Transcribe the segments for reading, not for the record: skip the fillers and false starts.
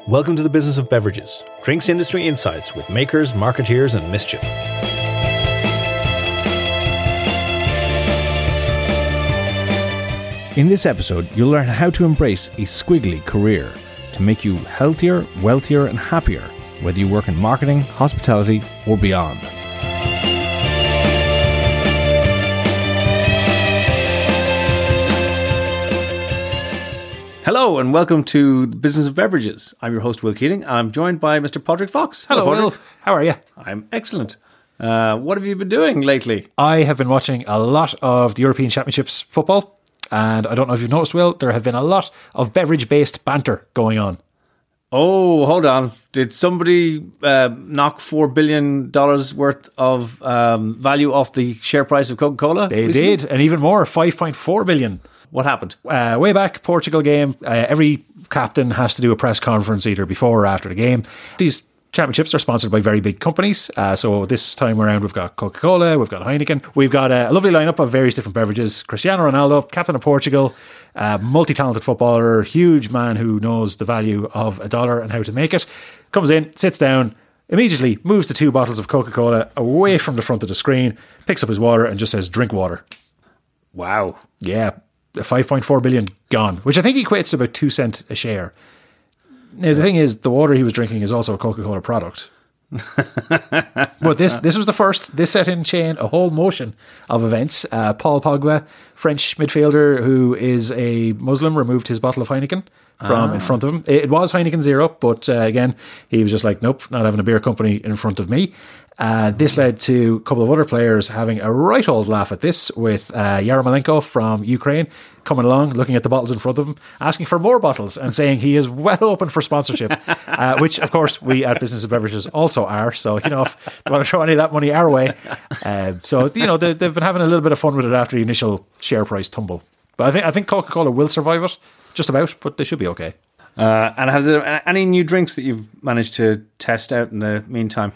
Welcome to the Business of Beverages, drinks industry insights with makers, marketeers, and mischief. In this episode, you'll learn how to embrace a squiggly career to make you healthier, wealthier, and happier, whether you work in marketing, hospitality, or beyond. Hello and welcome to the Business of Beverages. I'm your host, Will Keating, and I'm joined by Mr. Padraig Fox. Hello, Will. How are you? I'm excellent. What have you been doing lately? I have been watching a lot of the European Championships football, and I don't know if you've noticed, Will, there have been a lot of beverage-based banter going on. Oh, hold on. Did somebody knock $4 billion worth of value off the share price of Coca-Cola? They recently? did, and even more, 5.4 billion. What happened? Way back, Portugal game, every captain has to do a press conference either before or after the game. These championships are sponsored by very big companies. So this time around, we've got Coca-Cola, we've got Heineken. We've got a lovely lineup of various different beverages. Cristiano Ronaldo, captain of Portugal, multi-talented footballer, huge man who knows the value of a dollar and how to make it. Comes in, sits down, immediately moves the 2 bottles of Coca-Cola away from the front of the screen, picks up his water and just says, "Drink water." Wow. Yeah. 5.4 billion gone, which I think equates to about 2 cents a share. Now, the thing is, the water he was drinking is also a Coca-Cola product. But this was the first. This set in chain a whole motion of events. Paul Pogba, French midfielder who is a Muslim, removed his bottle of Heineken from in front of him. It was Heineken Zero, but again, he was just like, nope, not having a beer company in front of me. This led to a couple of other players having a right old laugh at this, with Yarmolenko from Ukraine coming along, looking at the bottles in front of him, asking for more bottles and saying he is well open for sponsorship, which, of course, we at Business of Beverages also are. So, if they want to throw any of that money our way. They've been having a little bit of fun with it after the initial share price tumble. But I think Coca-Cola will survive it, just about, but they should be okay. And have there any new drinks that you've managed to test out in the meantime?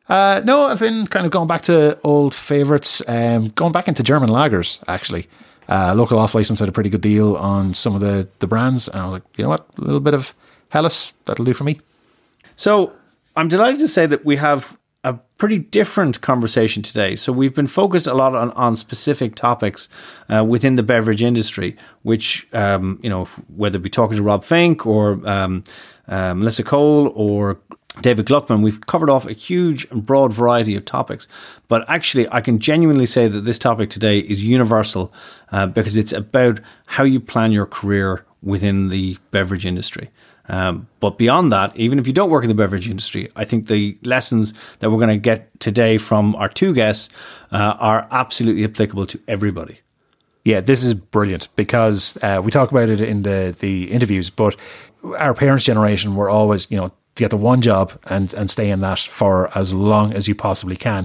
No, I've been kind of going back to old favourites, going back into German lagers, actually. Local off-license had a pretty good deal on some of the brands, and I was like, you know what, a little bit of Helles, that'll do for me. So I'm delighted to say that we have a pretty different conversation today. So we've been focused a lot on specific topics within the beverage industry, which, whether it be talking to Rob Fink or Melissa Cole or David Gluckman, we've covered off a huge and broad variety of topics. But actually, I can genuinely say that this topic today is universal because it's about how you plan your career within the beverage industry. But beyond that, even if you don't work in the beverage industry, I think the lessons that we're going to get today from our 2 guests are absolutely applicable to everybody. Yeah, this is brilliant because we talk about it in the interviews, but our parents' generation were always, get the one job and stay in that for as long as you possibly can.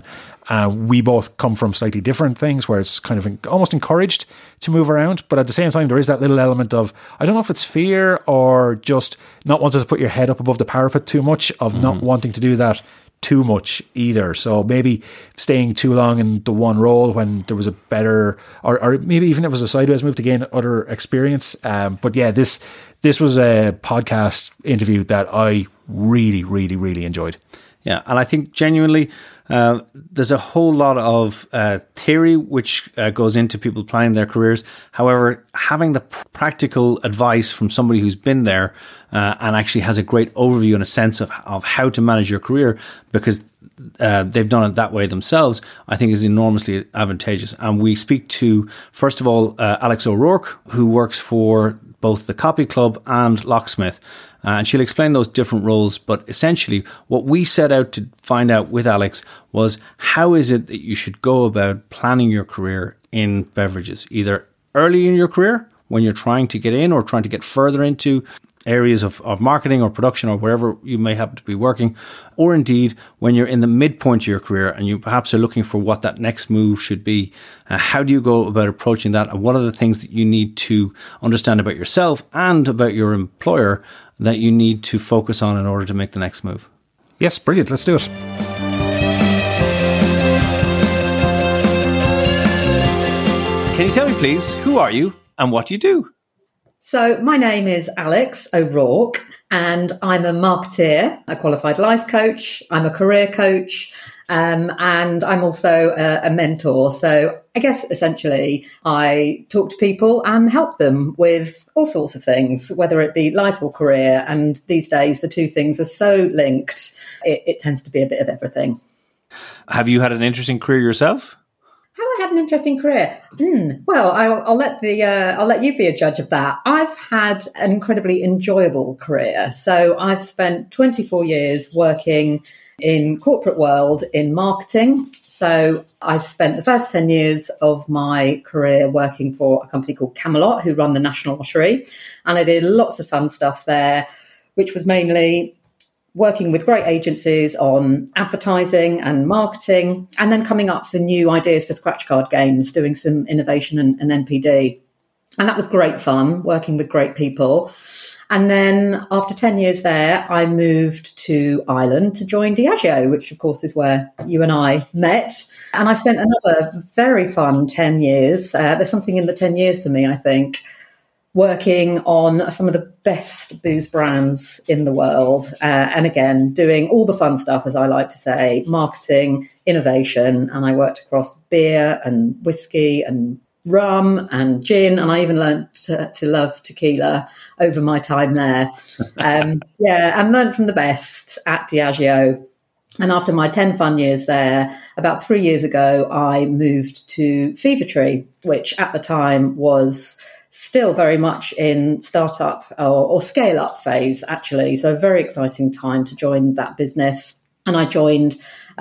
We both come from slightly different things where it's kind of almost encouraged to move around, but at the same time, there is that little element of, I don't know if it's fear or just not wanting to put your head up above the parapet too much, of not wanting to do that too much either. So maybe staying too long in the one role when there was a better, or maybe even if it was a sideways move to gain other experience. But yeah, this was a podcast interview that I really, really, really enjoyed. Yeah, and I think genuinely there's a whole lot of theory which goes into people planning their careers. However, having the practical advice from somebody who's been there and actually has a great overview and a sense of how to manage your career, because they've done it that way themselves, I think is enormously advantageous. And we speak to, first of all, Alex O'Rourke, who works for both the Copy Club and Locksmith. And she'll explain those different roles. But essentially, what we set out to find out with Alex was, how is it that you should go about planning your career in beverages, either early in your career when you're trying to get in or trying to get further into areas of marketing or production or wherever you may happen to be working, or indeed when you're in the midpoint of your career and you perhaps are looking for what that next move should be. How do you go about approaching that, and what are the things that you need to understand about yourself and about your employer that you need to focus on in order to make the next move? Yes, brilliant. Let's do it. Can you tell me, please, who are you and what do you do? So my name is Alex O'Rourke, and I'm a marketeer, a qualified life coach. I'm a career coach, and I'm also a mentor. So I guess essentially I talk to people and help them with all sorts of things, whether it be life or career. And these days, the two things are so linked, it tends to be a bit of everything. Have you had an interesting career yourself? Have I had an interesting career? Well, I'll let you be a judge of that. I've had an incredibly enjoyable career. So I've spent 24 years working in corporate world in marketing. So I spent the first 10 years of my career working for a company called Camelot, who run the National Lottery. And I did lots of fun stuff there, which was mainly working with great agencies on advertising and marketing, and then coming up for new ideas for scratch card games, doing some innovation and NPD. And that was great fun, working with great people. And then after 10 years there, I moved to Ireland to join Diageo, which of course is where you and I met. And I spent another very fun 10 years. There's something in the 10 years for me, I think, working on some of the best booze brands in the world. And again, doing all the fun stuff, as I like to say, marketing, innovation. And I worked across beer and whiskey and rum and gin. And I even learned to love tequila over my time there. And learned from the best at Diageo. And after my 10 fun years there, about 3 years ago, I moved to Fever-Tree, which at the time was still very much in startup or scale up phase, actually. So a very exciting time to join that business. And I joined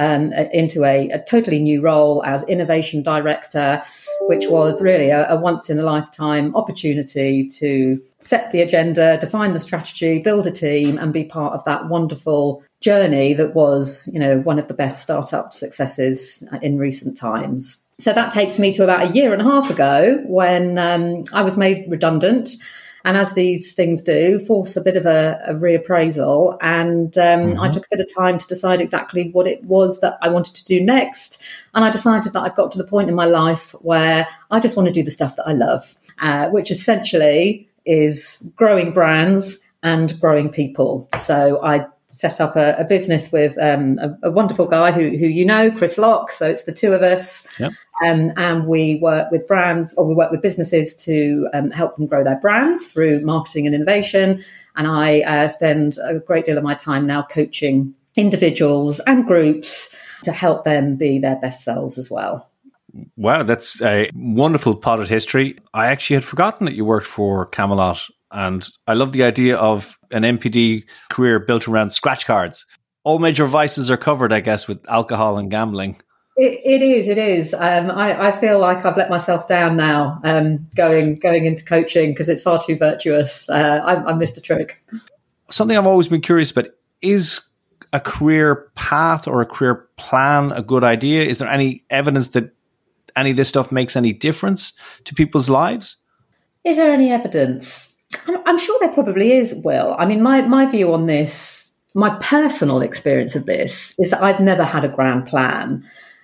into a totally new role as innovation director, which was really a once in a lifetime opportunity to set the agenda, define the strategy, build a team, and be part of that wonderful journey that was, one of the best startup successes in recent times. So that takes me to about a year and a half ago when I was made redundant. And as these things do, force a bit of a reappraisal. And I took a bit of time to decide exactly what it was that I wanted to do next. And I decided that I've got to the point in my life where I just want to do the stuff that I love, which essentially is growing brands and growing people. So I set up a business with a wonderful guy who Chris Locke. So it's the two of us. Yep. And we work with brands, or we work with businesses to help them grow their brands through marketing and innovation. And I spend a great deal of my time now coaching individuals and groups to help them be their best selves as well. Wow, that's a wonderful potted history. I actually had forgotten that you worked for Camelot. And I love the idea of an NPD career built around scratch cards. All major vices are covered, I guess, with alcohol and gambling. It is. I feel like I've let myself down now going into coaching because it's far too virtuous. I missed a trick. Something I've always been curious about, is a career path or a career plan a good idea? Is there any evidence that any of this stuff makes any difference to people's lives? Is there any evidence? I'm sure there probably is, Will. I mean, my view on this, my personal experience of this, is that I've never had a grand plan.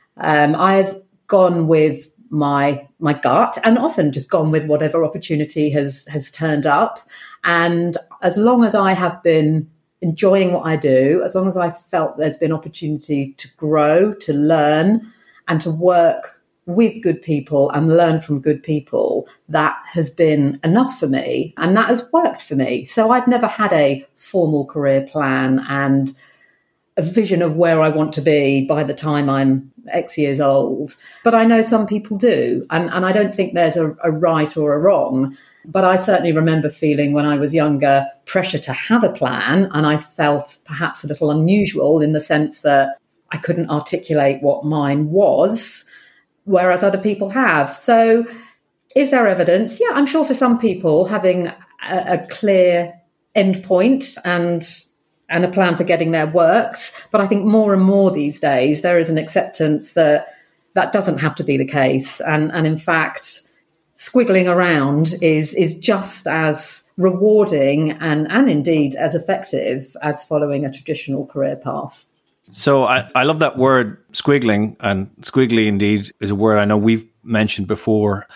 I've gone with my gut and often just gone with whatever opportunity has turned up. And as long as I have been enjoying what I do, as long as I felt there's been opportunity to grow, to learn, and to work with good people and learn from good people, that has been enough for me. And that has worked for me. So I've never had a formal career plan and a vision of where I want to be by the time I'm X years old. But I know some people do. And I don't think there's a right or a wrong. But I certainly remember feeling when I was younger pressure to have a plan. And I felt perhaps a little unusual in the sense that I couldn't articulate what mine was, whereas other people have. So is there evidence? Yeah, I'm sure for some people having a clear endpoint and a plan for getting there works. But I think more and more these days, there is an acceptance that doesn't have to be the case. And in fact, squiggling around is just as rewarding and indeed as effective as following a traditional career path. So I love that word squiggling, and squiggly indeed is a word I know we've mentioned before.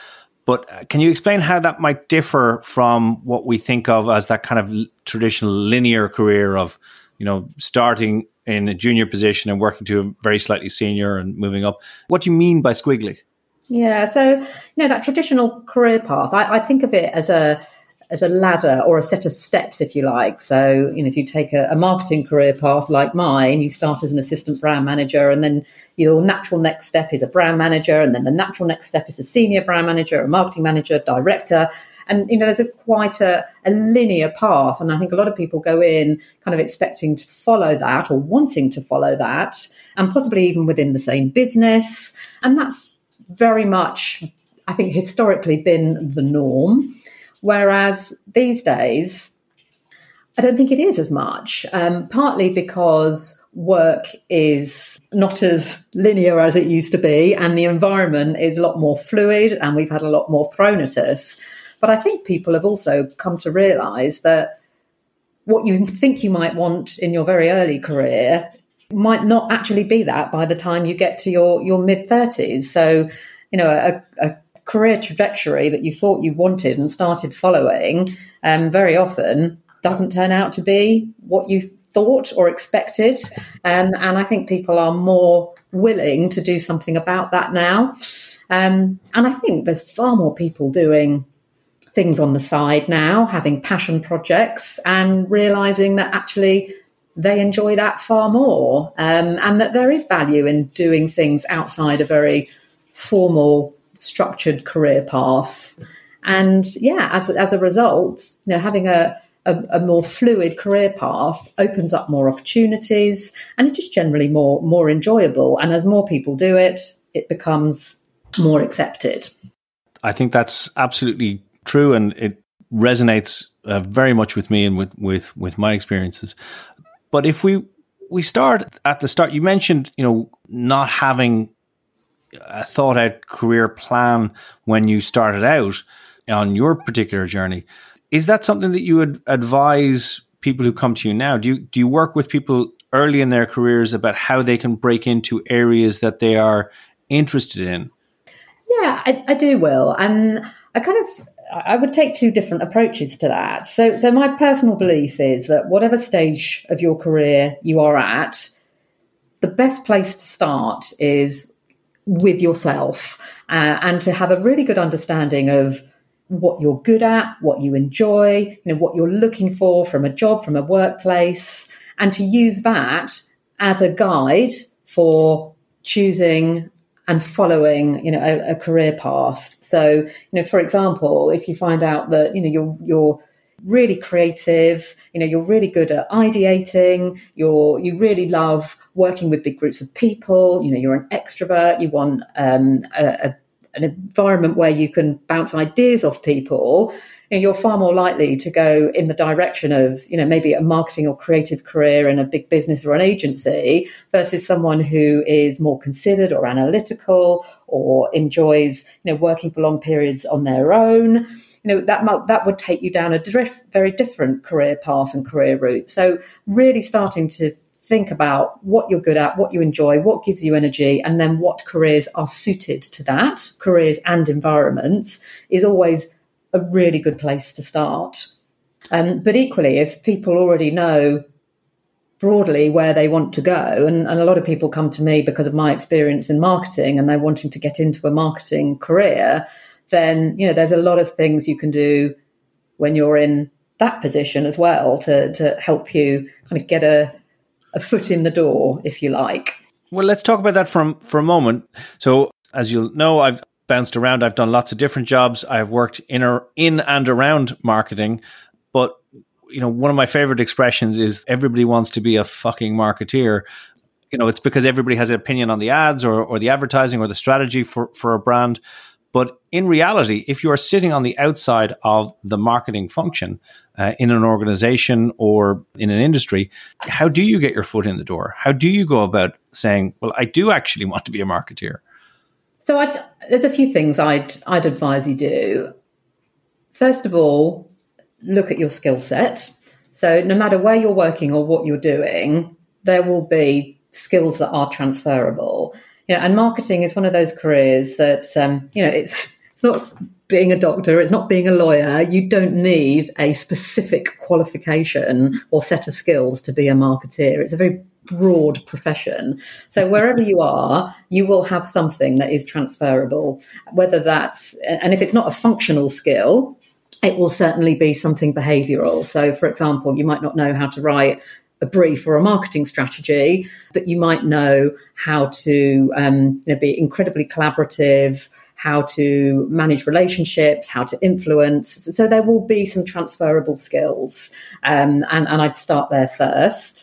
But can you explain how that might differ from what we think of as that kind of traditional linear career of, starting in a junior position and working to a very slightly senior and moving up? What do you mean by squiggly? Yeah, so that traditional career path, I think of it as a ladder or a set of steps, if you like. So, if you take a marketing career path like mine, you start as an assistant brand manager, and then your natural next step is a brand manager, and then the natural next step is a senior brand manager, a marketing manager, director. And, there's quite a linear path. And I think a lot of people go in kind of expecting to follow that or wanting to follow that, and possibly even within the same business. And that's very much, I think, historically been the norm. Whereas these days, I don't think it is as much, partly because work is not as linear as it used to be, and the environment is a lot more fluid, and we've had a lot more thrown at us. But I think people have also come to realise that what you think you might want in your very early career might not actually be that by the time you get to your mid-30s. So, a career trajectory that you thought you wanted and started following very often doesn't turn out to be what you thought or expected. And I think people are more willing to do something about that now. And I think there's far more people doing things on the side now, having passion projects and realising that actually they enjoy that far more, and that there is value in doing things outside a very formal, structured career path. And as a result, having a more fluid career path opens up more opportunities, and it's just generally more enjoyable. And as more people do it, it becomes more accepted. I think that's absolutely true, and it resonates very much with me and with my experiences. But if we start at the start, you mentioned not having a thought out career plan when you started out on your particular journey. Is that something that you would advise people who come to you now? Do you work with people early in their careers about how they can break into areas that they are interested in? Yeah, I do, Will. And I would take two different approaches to that. So my personal belief is that whatever stage of your career you are at, the best place to start is with yourself, and to have a really good understanding of what you're good at, what you enjoy, what you're looking for from a job, from a workplace, and to use that as a guide for choosing and following, a career path. So, for example, if you find out that, you're really creative, you're really good at ideating, you really love working with big groups of people, you're an extrovert, you want an environment where you can bounce ideas off people, you're far more likely to go in the direction of, maybe a marketing or creative career in a big business or an agency versus someone who is more considered or analytical or enjoys, working for long periods on their own. That would take you down a very different career path and career route. So really starting to think about what you're good at, what you enjoy, what gives you energy, and then what careers are suited to that, careers and environments, is always a really good place to start. But equally, if people already know broadly where they want to go, and a lot of people come to me because of my experience in marketing and they're wanting to get into a marketing career, then, there's a lot of things you can do when you're in that position as well to help you kind of get a foot in the door, if you like. Well, let's talk about that for a moment. So, as you'll know, I've bounced around. I've done lots of different jobs. I've worked in and around marketing. But, one of my favorite expressions is everybody wants to be a fucking marketeer. It's because everybody has an opinion on the ads or the advertising or the strategy for a brand. But in reality, if you're sitting on the outside of the marketing function in an organization or in an industry, how do you get your foot in the door? How do you go about saying, well, I do actually want to be a marketeer? So there's a few things I'd advise you do. First of all, look at your skill set. So no matter where you're working or what you're doing, there will be skills that are transferable. And marketing is one of those careers that, it's not being a doctor, it's not being a lawyer. You don't need a specific qualification or set of skills to be a marketeer. It's a very broad profession. So wherever you are, you will have something that is transferable, whether that's, and if it's not a functional skill, it will certainly be something behavioral. So for example, you might not know how to write a brief or a marketing strategy, but you might know how to be incredibly collaborative, how to manage relationships, how to influence. So there will be some transferable skills. And I'd start there first.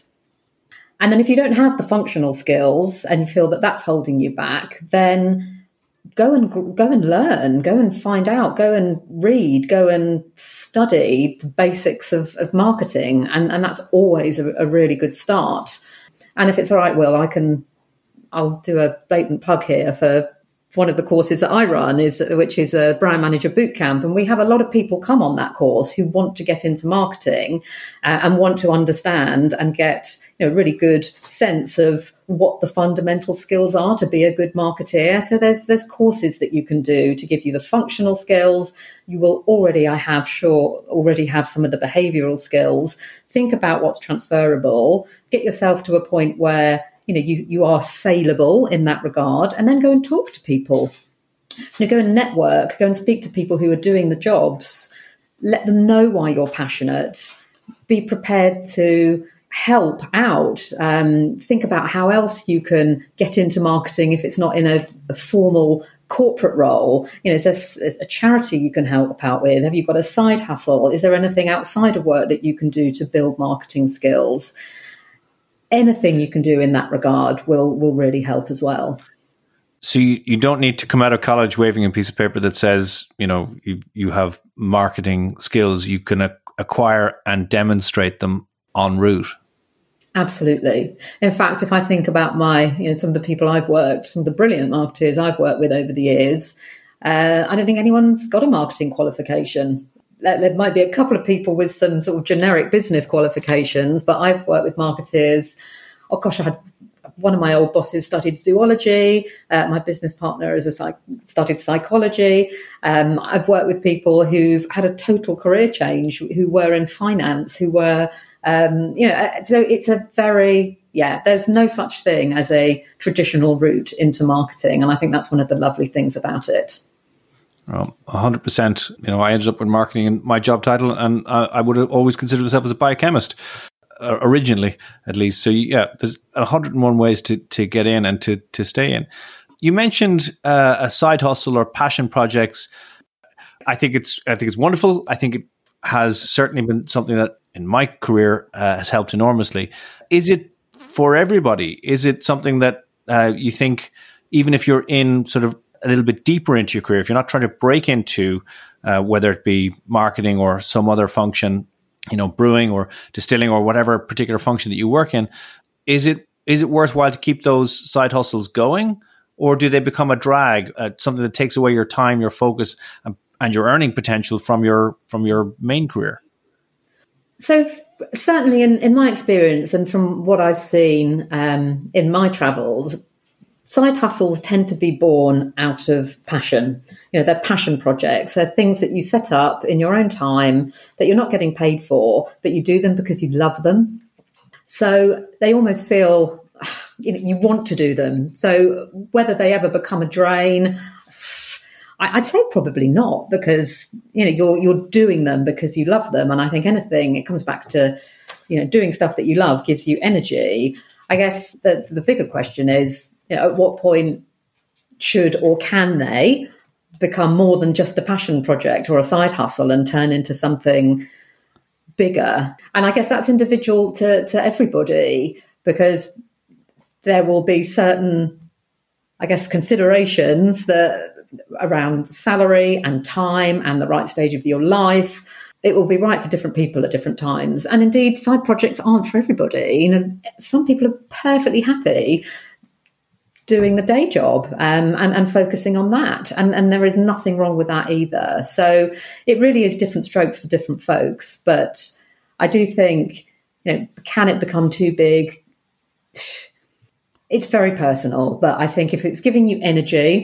And then if you don't have the functional skills and you feel that that's holding you back, then go and learn, go and find out, go and read, go and study the basics of marketing. And that's always a really good start. And if it's all right, Will, I'll do a blatant plug here for one of the courses that I run, which is a brand manager bootcamp. And we have a lot of people come on that course who want to get into marketing and want to understand and get a really good sense of what the fundamental skills are to be a good marketeer. So there's courses that you can do to give you the functional skills. You will already have some of the behavioral skills. Think about what's transferable. Get yourself to a point where you are saleable in that regard, and then go and talk to people. Go and network, go and speak to people who are doing the jobs. Let them know why you're passionate. Be prepared to help out. Think about how else you can get into marketing if it's not in a formal corporate role. Is there a charity you can help out with? Have you got a side hustle? Is there anything outside of work that you can do to build marketing skills? Anything you can do in that regard will really help as well. So you don't need to come out of college waving a piece of paper that says, you have marketing skills. You can acquire and demonstrate them en route. Absolutely. In fact, if I think about some of the people some of the brilliant marketers I've worked with over the years, I don't think anyone's got a marketing qualification. There might be a couple of people with some sort of generic business qualifications, but I've worked with marketers. Oh gosh, I had one of my old bosses studied zoology. My business partner studied psychology. I've worked with people who've had a total career change, who were in finance, who were, so it's a very, there's no such thing as a traditional route into marketing. And I think that's one of the lovely things about it. Well, 100%. I ended up with marketing in my job title, and I would have always considered myself as a biochemist, originally, at least. So, there's 101 ways to get in and to stay in. You mentioned a side hustle or passion projects. I think it's wonderful. I think it has certainly been something that in my career has helped enormously. Is it for everybody? Is it something that you think, even if you're in sort of a little bit deeper into your career, if you're not trying to break into whether it be marketing or some other function, brewing or distilling or whatever particular function that you work in, is it worthwhile to keep those side hustles going, or do they become a drag, something that takes away your time, your focus, and your earning potential from your main career? So certainly in my experience and from what I've seen in my travels, side hustles tend to be born out of passion. They're passion projects. They're things that you set up in your own time that you're not getting paid for, but you do them because you love them. So they almost feel you want to do them. So whether they ever become a drain, I'd say probably not, because you're doing them because you love them. And I think it comes back to doing stuff that you love gives you energy. I guess the bigger question is, at what point should or can they become more than just a passion project or a side hustle and turn into something bigger? And I guess that's individual to everybody, because there will be certain, considerations that around salary and time and the right stage of your life. It will be right for different people at different times. And indeed, side projects aren't for everybody. Some people are perfectly happy doing the day job and focusing on that. And there is nothing wrong with that either. So it really is different strokes for different folks. But I do think, can it become too big? It's very personal. But I think if it's giving you energy,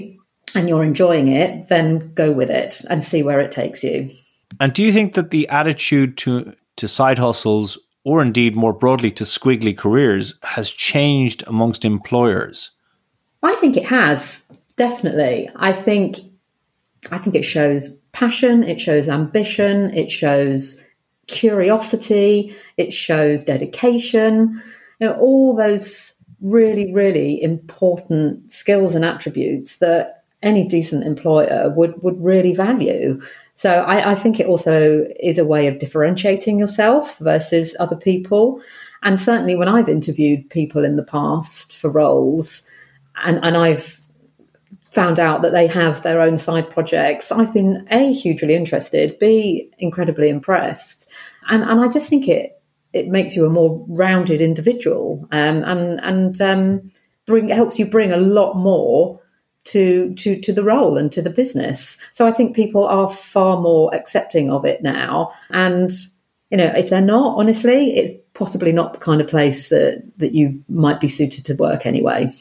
and you're enjoying it, then go with it and see where it takes you. And do you think that the attitude to side hustles, or indeed more broadly to squiggly careers, has changed amongst employers? I think it has, definitely. I think it shows passion, it shows ambition, it shows curiosity, it shows dedication, all those really, really important skills and attributes that any decent employer would really value. So I think it also is a way of differentiating yourself versus other people. And certainly when I've interviewed people in the past for roles and I've found out that they have their own side projects, I've been A, hugely interested, B, incredibly impressed. And I just think it makes you a more rounded individual and helps you bring a lot more to the role and to the business. So I think people are far more accepting of it now. And, if they're not, honestly, it's possibly not the kind of place that you might be suited to work anyway.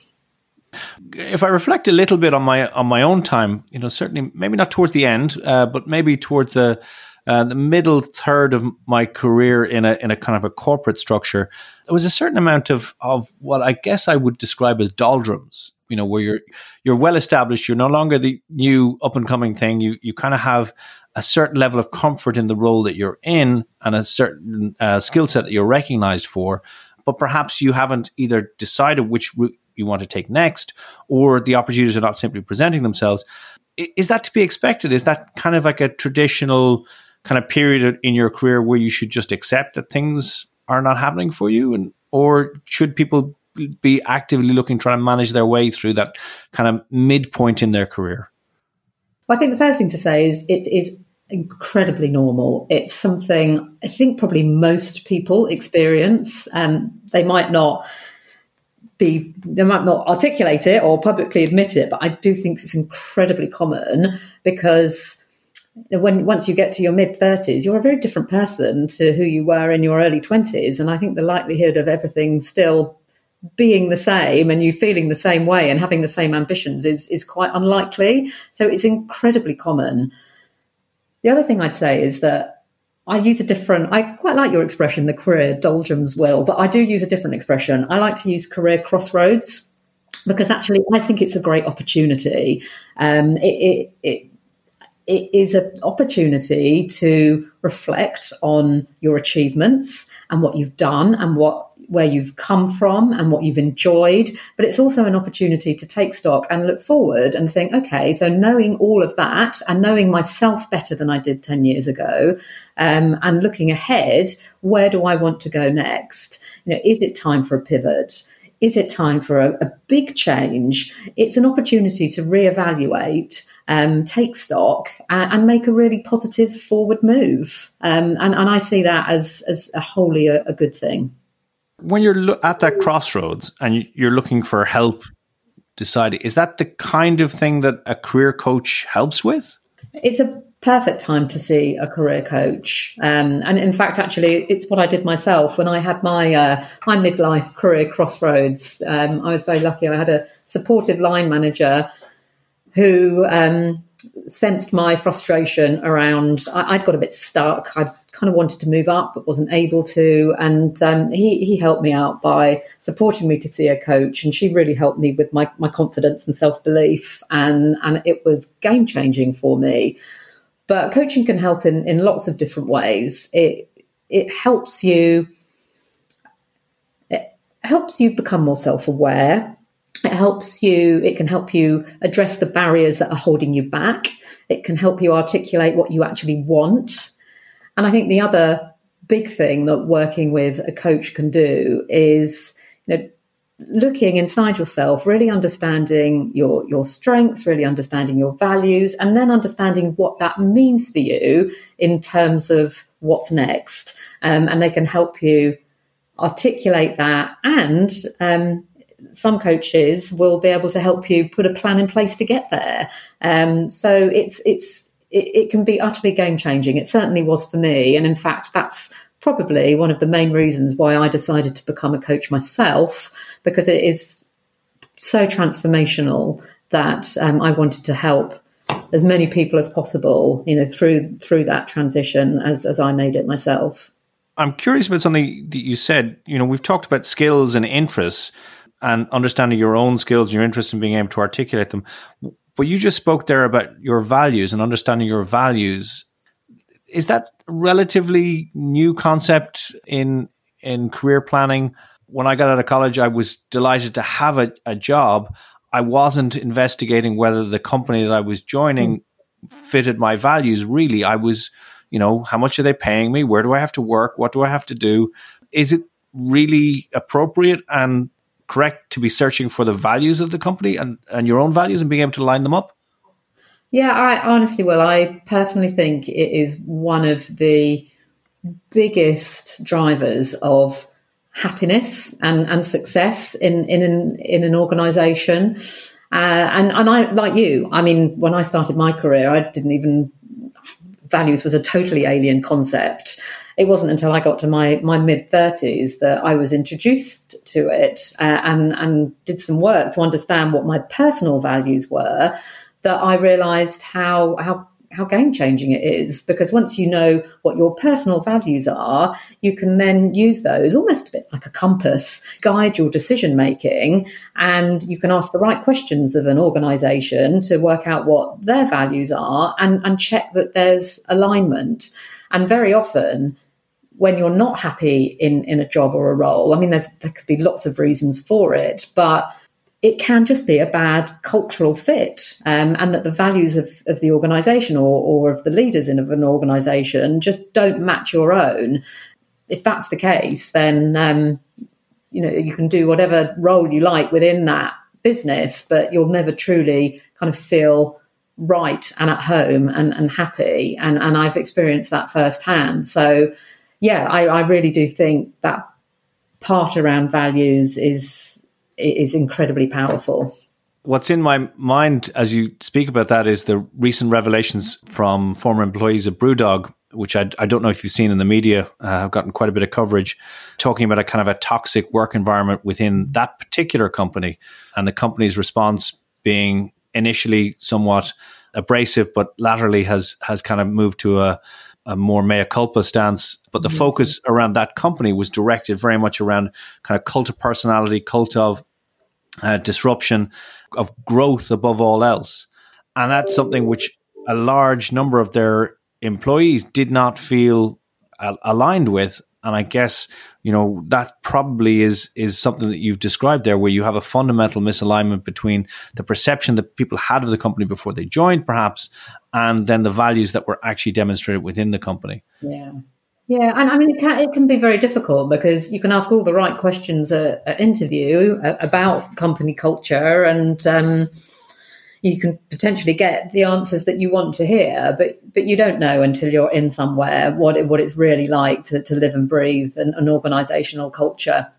If I reflect a little bit on my own time, certainly maybe not towards the end, but maybe towards the middle third of my career in a kind of a corporate structure, there was a certain amount of what I guess I would describe as doldrums. Where you're well established, you're no longer the new up and coming thing. You kind of have a certain level of comfort in the role that you're in and a certain skill set that you're recognized for, but perhaps you haven't either decided which route you want to take next, or the opportunities are not simply presenting themselves. Is that to be expected? Is that kind of like a traditional kind of period in your career where you should just accept that things are not happening for you, or should people be actively looking, trying to manage their way through that kind of midpoint in their career? Well, I think the first thing to say is it is incredibly normal. It's something I think probably most people experience, and they might not articulate it or publicly admit it, but I do think it's incredibly common because once you get to your mid-30s, you're a very different person to who you were in your early 20s. And I think the likelihood of everything still being the same and you feeling the same way and having the same ambitions is quite unlikely. So it's incredibly common. The other thing I'd say is that I quite like your expression, the career doldrums, Will, but I do use a different expression. I like to use career crossroads because actually I think it's a great opportunity. It is an opportunity to reflect on your achievements and what you've done and where you've come from and what you've enjoyed. But it's also an opportunity to take stock and look forward and think, okay, so knowing all of that and knowing myself better than I did 10 years ago, and looking ahead, where do I want to go next? Is it time for a pivot? Is it time for a big change? It's an opportunity to reevaluate, take stock, and make a really positive forward move. And I see that as a wholly a good thing. When you're at that crossroads and you're looking for help deciding, is that the kind of thing that a career coach helps with? It's a perfect time to see a career coach. And in fact, actually, it's what I did myself when I had my midlife career crossroads. I was very lucky. I had a supportive line manager who sensed my frustration around, I'd got a bit stuck. I kind of wanted to move up, but wasn't able to. And he helped me out by supporting me to see a coach. And she really helped me with my confidence and self-belief. And it was game-changing for me. But coaching can help in lots of different ways. It helps you become more self-aware. It can help you address the barriers that are holding you back. It can help you articulate what you actually want. And I think the other big thing that working with a coach can do is, looking inside yourself, really understanding your strengths, really understanding your values, and then understanding what that means for you in terms of what's next. And they can help you articulate that. And some coaches will be able to help you put a plan in place to get there. So it can be utterly game-changing. It certainly was for me. And in fact, that's probably one of the main reasons why I decided to become a coach myself, because it is so transformational that I wanted to help as many people as possible, through that transition as I made it myself. I'm curious about something that you said. We've talked about skills and interests and understanding your own skills, your interests, and being able to articulate them. But you just spoke there about your values and understanding your values. Is that a relatively new concept in career planning? When I got out of college, I was delighted to have a job. I wasn't investigating whether the company that I was joining fitted my values. Really, I was, how much are they paying me? Where do I have to work? What do I have to do? Is it really appropriate and correct to be searching for the values of the company and your own values and being able to line them up? Yeah, I honestly will. I personally think it is one of the biggest drivers of happiness and success in an organization. And I, like you, I mean, when I started my career, values was a totally alien concept. It wasn't until I got to my mid-30s that I was introduced to it and did some work to understand what my personal values were, that I realised how game-changing it is. Because once you know what your personal values are, you can then use those almost a bit like a compass, guide your decision-making, and you can ask the right questions of an organisation to work out what their values are and check that there's alignment. And very often, when you're not happy in a job or a role, I mean, there could be lots of reasons for it, but it can just be a bad cultural fit, and that the values of the organisation or of the leaders of an organisation just don't match your own. If that's the case, then you can do whatever role you like within that business, but you'll never truly kind of feel right and at home and happy. And I've experienced that firsthand. So, yeah, I really do think that part around values is incredibly powerful. What's in my mind as you speak about that is the recent revelations from former employees of BrewDog, which I don't know if you've seen in the media, have gotten quite a bit of coverage, talking about a kind of a toxic work environment within that particular company, and the company's response being initially somewhat abrasive, but latterly has kind of moved to a more mea culpa stance. But the focus around that company was directed very much around kind of cult of personality, cult of disruption, of growth above all else. And that's something which a large number of their employees did not feel aligned with. And I guess, that probably is something that you've described there, where you have a fundamental misalignment between the perception that people had of the company before they joined, perhaps, and then the values that were actually demonstrated within the company. Yeah. Yeah, and I mean, it can be very difficult because you can ask all the right questions at interview about company culture, and you can potentially get the answers that you want to hear, but you don't know until you're in somewhere what it's really like to live and breathe an organisational culture.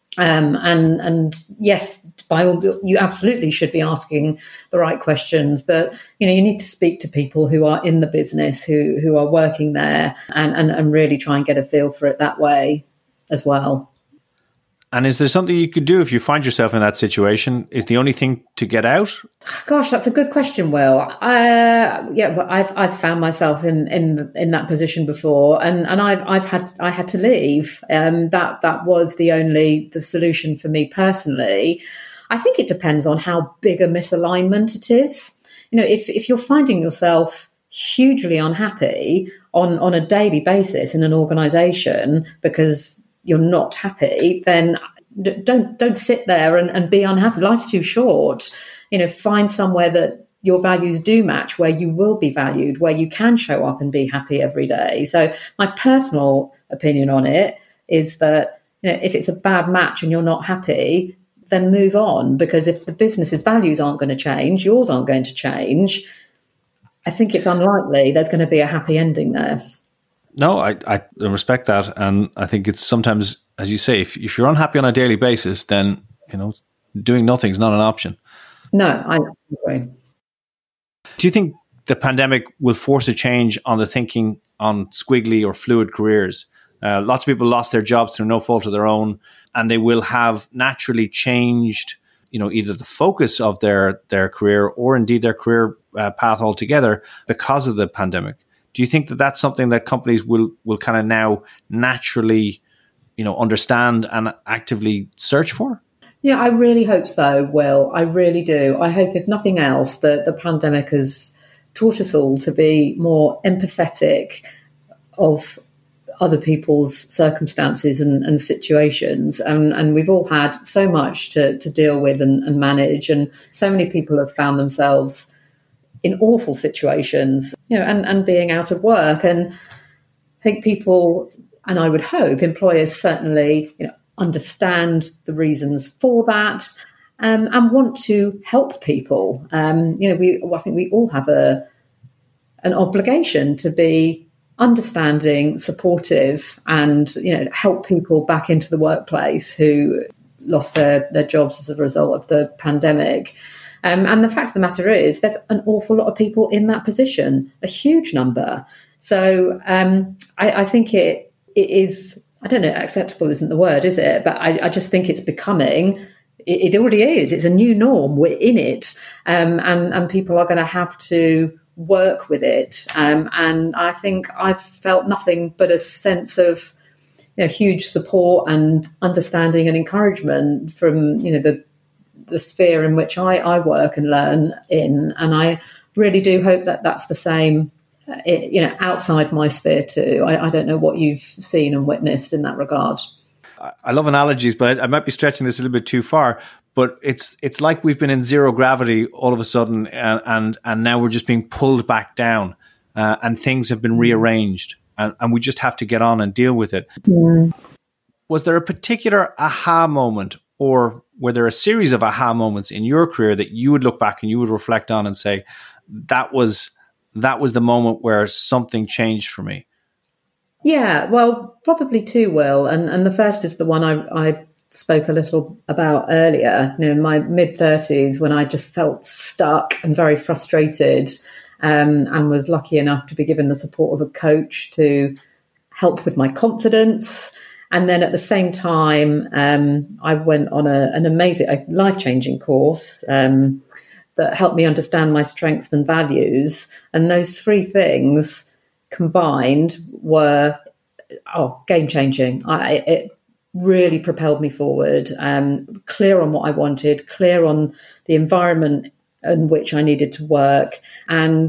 And yes, you absolutely should be asking the right questions, but you need to speak to people who are in the business, who are working there, and really try and get a feel for it that way as well. And is there something you could do if you find yourself in that situation? Is the only thing to get out? Gosh, that's a good question, Will. But I've found myself in that position before, and I had to leave. That was the solution for me personally. I think it depends on how big a misalignment it is. If you're finding yourself hugely unhappy on a daily basis in an organisation because you're not happy, then don't sit there and be unhappy. Life's too short. Find somewhere that your values do match, where you will be valued, where you can show up and be happy every day. So my personal opinion on it is that if it's a bad match and you're not happy, then move on, because if the business's values aren't going to change, yours aren't going to change, I think it's unlikely there's going to be a happy ending there. No, I respect that. And I think it's sometimes, as you say, if you're unhappy on a daily basis, then, doing nothing is not an option. No, I agree. Do you think the pandemic will force a change on the thinking on squiggly or fluid careers? Lots of people lost their jobs through no fault of their own, and they will have naturally changed, either the focus of their career or indeed their career path altogether because of the pandemic. Do you think that that's something that companies will kind of now naturally, understand and actively search for? Yeah, I really hope so, Will. I really do. I hope, if nothing else, that the pandemic has taught us all to be more empathetic of other people's circumstances and situations. And we've all had so much to deal with and manage. And so many people have found themselves in awful situations, and being out of work. And I think people, and I would hope employers certainly, understand the reasons for that, and want to help people. I think we all have an obligation to be understanding, supportive, and help people back into the workplace who lost their jobs as a result of the pandemic. And the fact of the matter is, there's an awful lot of people in that position, a huge number. So I think it is, I don't know, acceptable isn't the word, is it? But I just think it's becoming, it already is. It's a new norm. We're in it. And people are going to have to work with it. And I think I've felt nothing but a sense of huge support and understanding and encouragement from, the sphere in which I work and learn in. And I really do hope that that's the same outside my sphere too. I don't know what you've seen and witnessed in that regard. I love analogies, but I might be stretching this a little bit too far. But it's like we've been in zero gravity all of a sudden, and now we're just being pulled back down, and things have been rearranged, and we just have to get on and deal with it. Yeah. Was there a particular aha moment, or were there a series of aha moments in your career that you would look back and you would reflect on and say, that was the moment where something changed for me? Yeah, well, probably two, Will. And the first is the one I spoke a little about earlier, in my mid-30s, when I just felt stuck and very frustrated, and was lucky enough to be given the support of a coach to help with my confidence. And then at the same time, I went on an amazing, life-changing course that helped me understand my strengths and values. And those three things combined were game-changing. It really propelled me forward, clear on what I wanted, clear on the environment in which I needed to work, and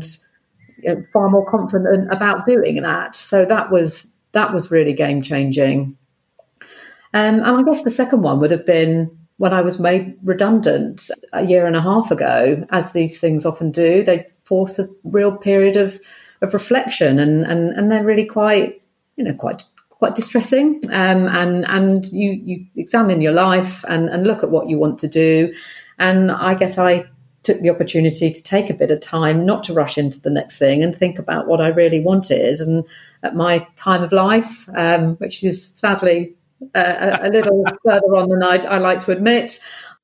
far more confident about doing that. So that was really game-changing. And I guess the second one would have been when I was made redundant a year and a half ago. As these things often do, they force a real period of reflection, and they're really quite distressing. And you examine your life and look at what you want to do. And I guess I took the opportunity to take a bit of time, not to rush into the next thing, and think about what I really wanted. And at my time of life, which is sadly a little further on than I like to admit.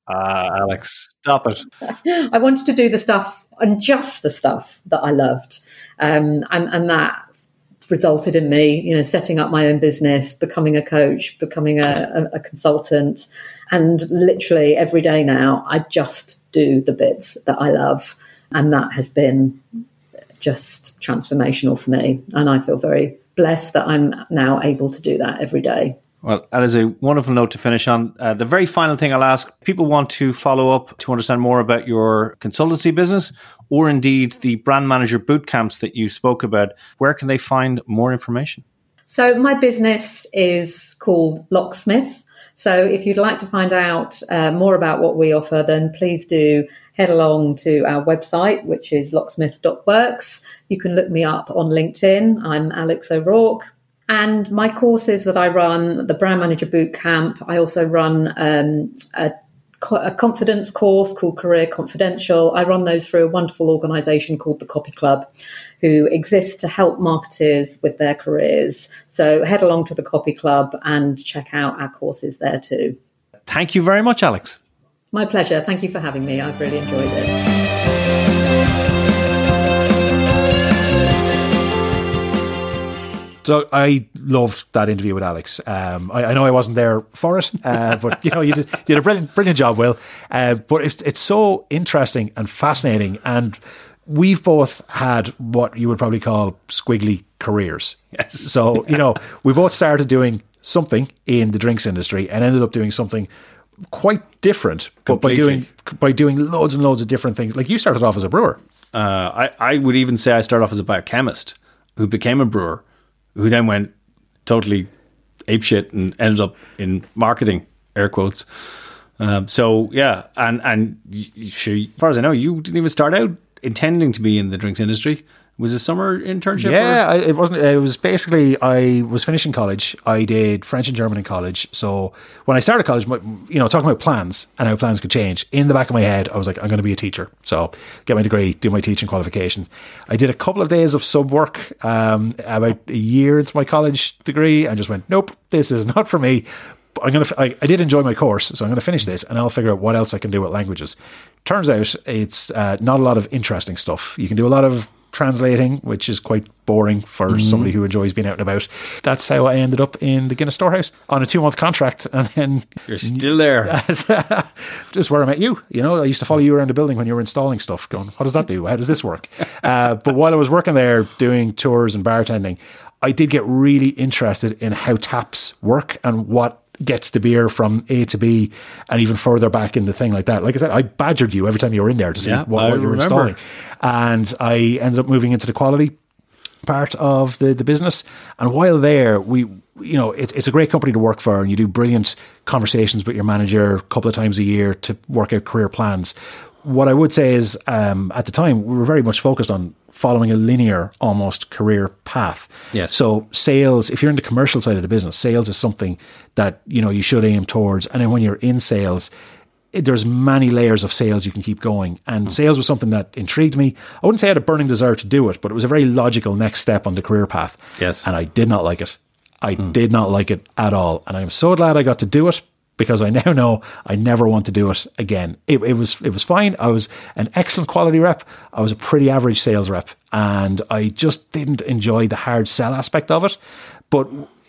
Alex, stop it. I wanted to do the stuff, and just the stuff that I loved. And that resulted in me, setting up my own business, becoming a coach, becoming a consultant. And literally every day now, I just do the bits that I love. And that has been just transformational for me. And I feel very blessed that I'm now able to do that every day. Well, that is a wonderful note to finish on. The very final thing I'll ask, people want to follow up to understand more about your consultancy business, or indeed the brand manager boot camps that you spoke about. Where can they find more information? So my business is called Locksmith. So if you'd like to find out more about what we offer, then please do head along to our website, which is locksmith.works. You can look me up on LinkedIn. I'm Alex O'Rourke. And my courses that I run, the Brand Manager Bootcamp, I also run a confidence course called Career Confidential. I run those through a wonderful organisation called the Copy Club, who exists to help marketers with their careers. So head along to the Copy Club and check out our courses there too. Thank you very much, Alex. My pleasure. Thank you for having me. I've really enjoyed it. So I loved that interview with Alex. I know I wasn't there for it, but you did a brilliant job, Will. But it's so interesting and fascinating, and we've both had what you would probably call squiggly careers. Yes. So we both started doing something in the drinks industry and ended up doing something quite different, but by doing loads and loads of different things. Like you started off as a brewer. I would even say I started off as a biochemist who became a brewer, who then went totally apeshit and ended up in marketing, air quotes. So yeah, and sure, as far as I know, you didn't even start out intending to be in the drinks industry. Was it a summer internship? Yeah, it wasn't. It was basically, I was finishing college. I did French and German in college. So when I started college, talking about plans and how plans could change, in the back of my head, I was like, I'm going to be a teacher. So get my degree, do my teaching qualification. I did a couple of days of sub work about a year into my college degree and just went, nope, this is not for me. I did enjoy my course, so I'm going to finish this and I'll figure out what else I can do with languages. Turns out it's not a lot of interesting stuff. You can do a lot of translating, which is quite boring for somebody who enjoys being out and about. That's how I ended up in the Guinness Storehouse on a 2-month contract, and then you're still there. Just where I met you. I used to follow you around the building when you were installing stuff, going, what does that do? How does this work? But while I was working there doing tours and bartending, I did get really interested in how taps work and what gets the beer from A to B and even further back in the thing like that. Like I said, I badgered you every time you were in there to see what you were installing. And I ended up moving into the quality part of the business. And while there, it's a great company to work for, and you do brilliant conversations with your manager a couple of times a year to work out career plans. What I would say is, at the time, we were very much focused on following a linear, almost career path. Yes. So sales, if you're in the commercial side of the business, sales is something that, you should aim towards. And then when you're in sales, there's many layers of sales you can keep going. And sales was something that intrigued me. I wouldn't say I had a burning desire to do it, but it was a very logical next step on the career path. Yes. And I did not like it. I did not like it at all. And I'm so glad I got to do it, because I now know I never want to do it again. It was fine. I was an excellent quality rep. I was a pretty average sales rep, and I just didn't enjoy the hard sell aspect of it. But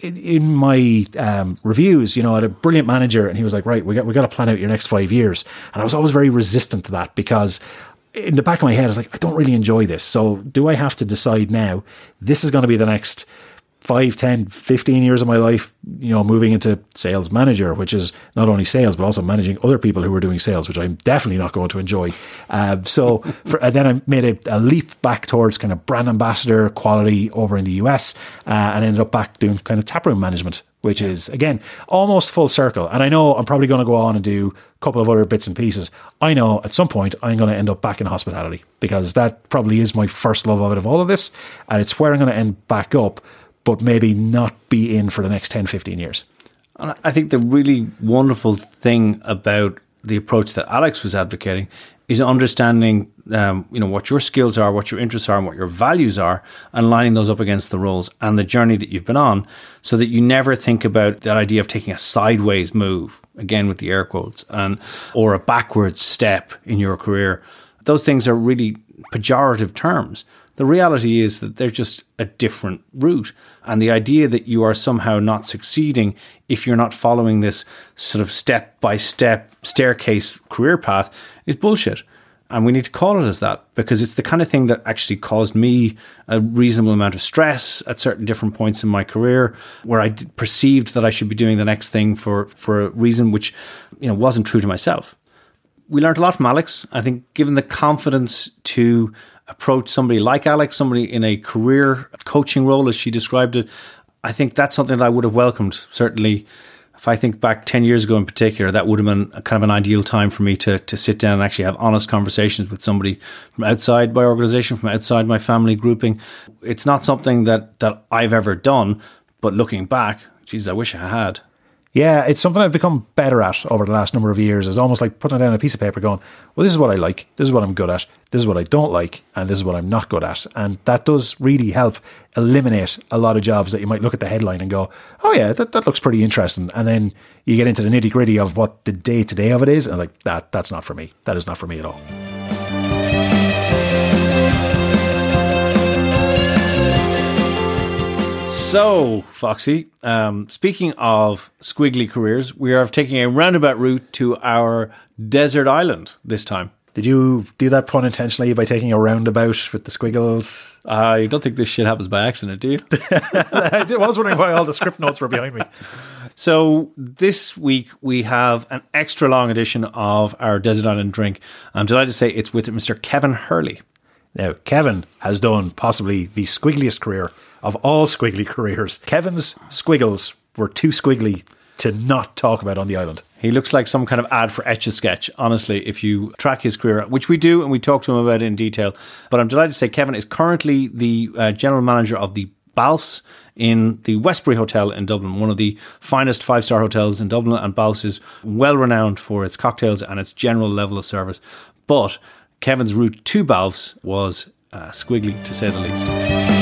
in my reviews, I had a brilliant manager, and he was like, right, we got to plan out your next 5 years. And I was always very resistant to that, because in the back of my head, I was like, I don't really enjoy this. So do I have to decide now, this is going to be the next 5, 10, 15 years of my life, moving into sales manager, which is not only sales, but also managing other people who are doing sales, which I'm definitely not going to enjoy. And then I made a leap back towards kind of brand ambassador quality over in the US, and ended up back doing kind of taproom management, which is, again, almost full circle. And I know I'm probably going to go on and do a couple of other bits and pieces. I know at some point I'm going to end up back in hospitality, because that probably is my first love of all of this. And it's where I'm going to end back up, but maybe not be in for the next 10, 15 years. And I think the really wonderful thing about the approach that Alex was advocating is understanding, what your skills are, what your interests are, and what your values are, and lining those up against the roles and the journey that you've been on, so that you never think about that idea of taking a sideways move, again with the air quotes, or a backwards step in your career. Those things are really pejorative terms. The reality is that they're just a different route. And the idea that you are somehow not succeeding if you're not following this sort of step-by-step staircase career path is bullshit. And we need to call it as that, because it's the kind of thing that actually caused me a reasonable amount of stress at certain different points in my career, where I perceived that I should be doing the next thing for a reason which wasn't true to myself. We learned a lot from Alex. I think given the confidence to approach somebody like Alex, somebody in a career coaching role, as she described it, I think that's something that I would have welcomed. Certainly, if I think back 10 years ago in particular, that would have been a kind of an ideal time for me to sit down and actually have honest conversations with somebody from outside my organization, from outside my family grouping. It's not something that I've ever done, but looking back, geez, I wish I had. Yeah, it's something I've become better at over the last number of years. It's almost like putting it down on a piece of paper going, well, this is what I like, this is what I'm good at, this is what I don't like, and this is what I'm not good at. And that does really help eliminate a lot of jobs that you might look at the headline and go, oh yeah, that looks pretty interesting. And then you get into the nitty gritty of what the day-to-day of it is, and like, that's not for me. That is not for me at all. So, Foxy, speaking of squiggly careers, we are taking a roundabout route to our desert island this time. Did you do that pun intentionally by taking a roundabout with the squiggles? I don't think this shit happens by accident, do you? I was wondering why all the script notes were behind me. So this week we have an extra long edition of our Desert Island Drink. I'm delighted to say it's with Mr. Kevin Hurley. Now, Kevin has done possibly the squiggliest career of all squiggly careers. Kevin's squiggles were too squiggly to not talk about on the island. He looks like some kind of ad for Etch-a-Sketch, honestly, if you track his career, which we do, and we talk to him about it in detail. But I'm delighted to say Kevin is currently the general manager of the Balfs in the Westbury Hotel in Dublin, one of the finest 5-star hotels in Dublin, and Balfs is well renowned for its cocktails and its general level of service. But Kevin's route to Balfs was squiggly, to say the least.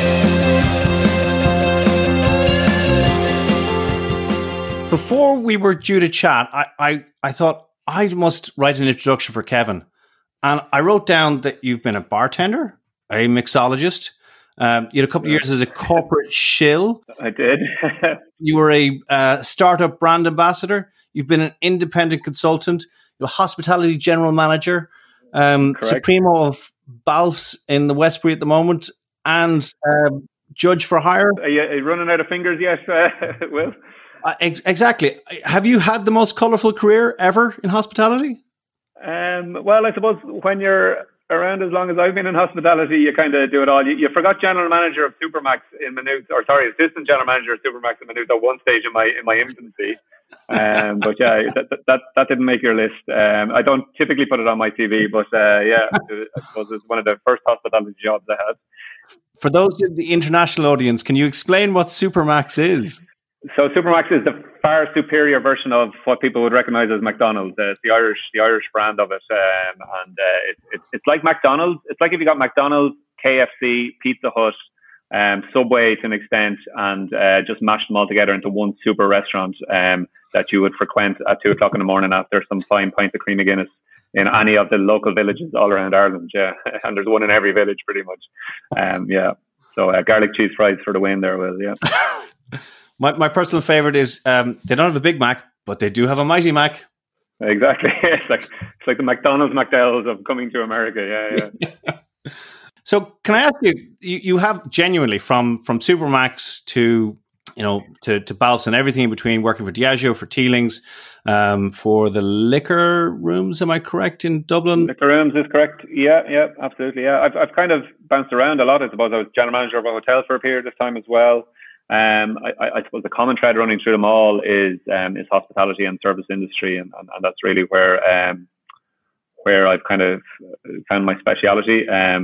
Before we were due to chat, I thought I must write an introduction for Kevin. And I wrote down that you've been a bartender, a mixologist. You had a couple of years as a corporate shill. I did. You were a startup brand ambassador. You've been an independent consultant. You're a hospitality general manager. Supremo of Balfs in the Westbury at the moment. And judge for hire. Are you running out of fingers yet, Will? Exactly. Have you had the most colourful career ever in hospitality? Well, I suppose when you're around as long as I've been in hospitality, you kind of do it all. You forgot general manager of Supermax in Maynooth, or sorry, assistant general manager of Supermax in Maynooth at one stage in my infancy. But yeah, that didn't make your list. I don't typically put it on my CV, but yeah, I suppose it's one of the first hospitality jobs I had. For those in the international audience, can you explain what Supermax is? So Supermax is the far superior version of what people would recognise as McDonald's. It's the Irish brand of it, and it's like McDonald's. It's like if you got McDonald's, KFC, Pizza Hut, Subway to an extent, and just mashed them all together into one super restaurant that you would frequent at 2:00 in the morning after some fine pint of creamy Guinness in any of the local villages all around Ireland. Yeah, and there's one in every village pretty much. Yeah. So garlic cheese fries for the win there, Will. Yeah. My personal favourite is they don't have a Big Mac, but they do have a Mighty Mac. Exactly. It's like the McDonald's McDowell's of coming to America. Yeah. So can I ask you? You have genuinely from Supermax to Balfs and everything in between, working for Diageo, for Teelings, for the liquor rooms. Am I correct in Dublin? Liquor rooms is correct. Yeah, absolutely. Yeah, I've kind of bounced around a lot. I suppose I was general manager of a hotel for a period of time as well. I suppose the common thread running through them all is hospitality and service industry, and that's really where I've kind of found my speciality.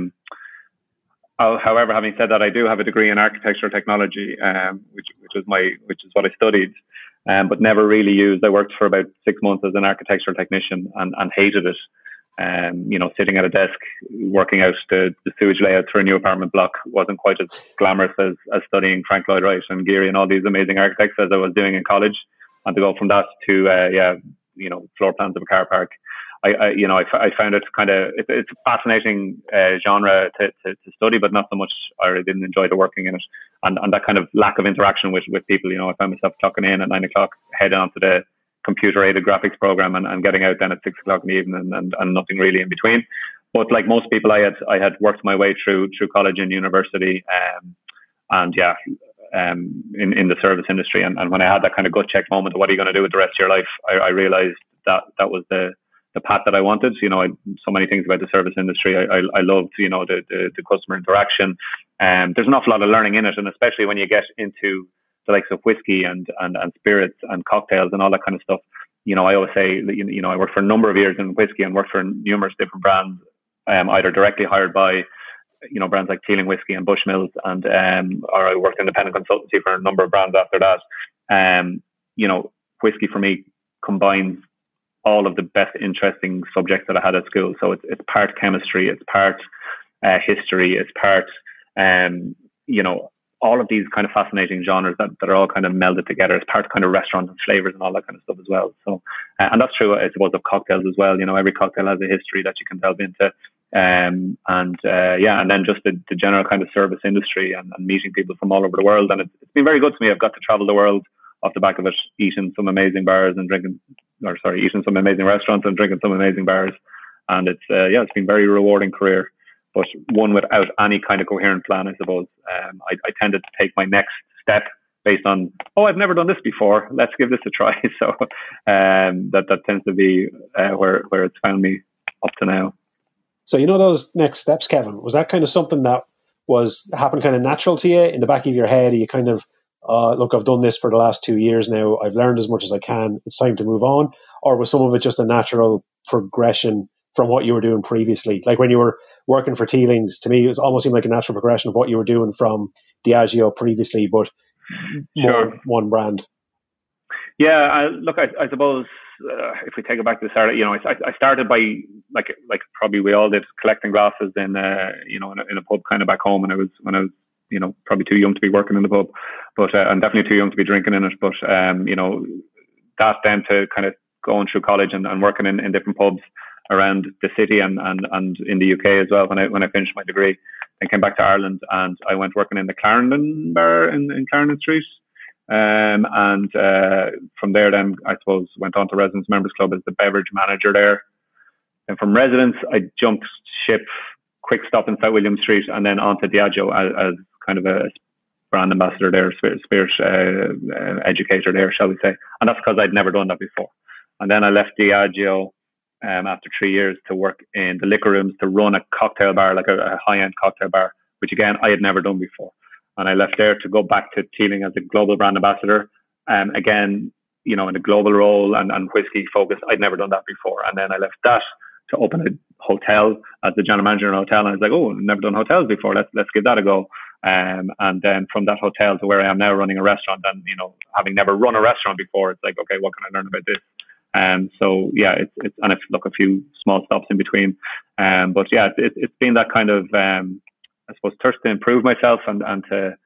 However, having said that, I do have a degree in architectural technology, which is what I studied, but never really used. I worked for about 6 months as an architectural technician and hated it. Sitting at a desk, working out the sewage layout for a new apartment block wasn't quite as glamorous as studying Frank Lloyd Wright and Geary and all these amazing architects as I was doing in college. And to go from that to, floor plans of a car park, I found it it's a fascinating genre to study, but not so much. I really didn't enjoy the working in it, and that kind of lack of interaction with people. I found myself clocking in at 9 o'clock, heading onto the computer-aided graphics program and getting out then at 6 o'clock in the evening and nothing really in between. But like most people, I had worked my way through college and university, in the service industry. And when I had that kind of gut check moment of what are you going to do with the rest of your life, I realized that was the path that I wanted. So many things about the service industry. I loved, the customer interaction. There's an awful lot of learning in it, and especially when you get into the likes of whiskey and spirits and cocktails and all that kind of stuff. I always say that, I worked for a number of years in whiskey and worked for numerous different brands, either directly hired by, brands like Teeling Whiskey and Bushmills, and or I worked independent consultancy for a number of brands after that. Whiskey for me combines all of the best interesting subjects that I had at school. So it's part chemistry, it's part history, it's part, all of these kind of fascinating genres that are all kind of melded together. It's part kind of restaurant and flavors and all that kind of stuff as well. So, and that's true, I suppose, of cocktails as well. Every cocktail has a history that you can delve into. And then just the general kind of service industry and meeting people from all over the world. And it's been very good to me. I've got to travel the world off the back of it, eating some amazing some amazing restaurants and drinking some amazing bars. And it's been a very rewarding career, but one without any kind of coherent plan, I suppose. I tended to take my next step based on, I've never done this before, let's give this a try. So that tends to be where it's found me up to now. So, those next steps, Kevin, was that kind of something that happened kind of natural to you in the back of your head? Are you kind of, look, I've done this for the last 2 years now, I've learned as much as I can, it's time to move on? Or was some of it just a natural progression from what you were doing previously? Like when you were working for Teelings, to me, it almost seemed like a natural progression of what you were doing from Diageo previously, but more one brand. Yeah, I suppose if we take it back to the start, I started by like probably we all did, collecting glasses in a pub kind of back home when I was probably too young to be working in the pub, but I'm definitely too young to be drinking in it. But that then to kind of going through college and working in different pubs around the city and in the UK as well. When I finished my degree, and came back to Ireland, and I went working in the Clarendon bar in Clarendon Street. And from there then I suppose went on to Residence Members Club as the beverage manager there. And from Residence I jumped ship, quick stop in South William Street, and then on to Diageo as kind of a brand ambassador there, spirit educator there, shall we say. And that's because I'd never done that before. And then I left Diageo after 3 years to work in the liquor rooms to run a cocktail bar, like a high-end cocktail bar, which again I had never done before. And I left there to go back to Teeling as a global brand ambassador. Again, in a global role and whiskey focus. I'd never done that before. And then I left that to open a hotel as the general manager in a hotel. And I was like, I've never done hotels before. Let's give that a go. And then from that hotel to where I am now running a restaurant, and, having never run a restaurant before, it's like, okay, what can I learn about this? So yeah, it's and a few small stops in between. But yeah, it's been that kind of, I suppose, thirst to improve myself and to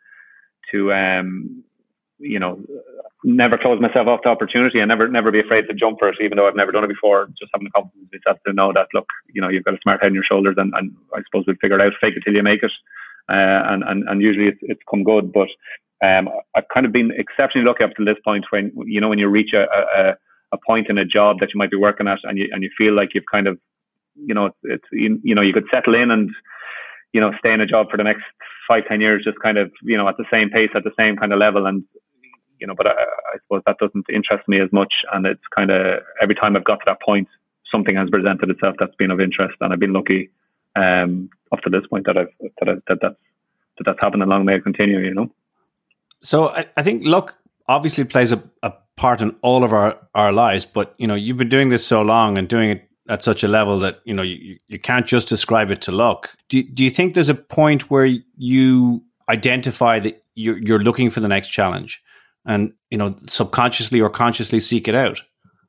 never close myself off to opportunity and never be afraid to jump for it, even though I've never done it before. Just having the confidence in yourself to know that, look, you've got a smart head on your shoulders, and I suppose we'll figure it out, fake it till you make it. And usually it's come good. But I've kind of been exceptionally lucky up to this point when you reach a point in a job that you might be working at, and you feel like you've kind of, you could settle in and, stay in a job for the next 5-10 years, just kind of, at the same pace, at the same kind of level. And, but I suppose that doesn't interest me as much. And it's kind of, every time I've got to that point, something has presented itself that's been of interest. And I've been lucky up to this point that's happened, and long may it continue, So I think luck obviously plays a part in all of our lives, but, you've been doing this so long and doing it at such a level that, you can't just ascribe it to luck. Do you think there's a point where you identify that you're looking for the next challenge and, subconsciously or consciously seek it out?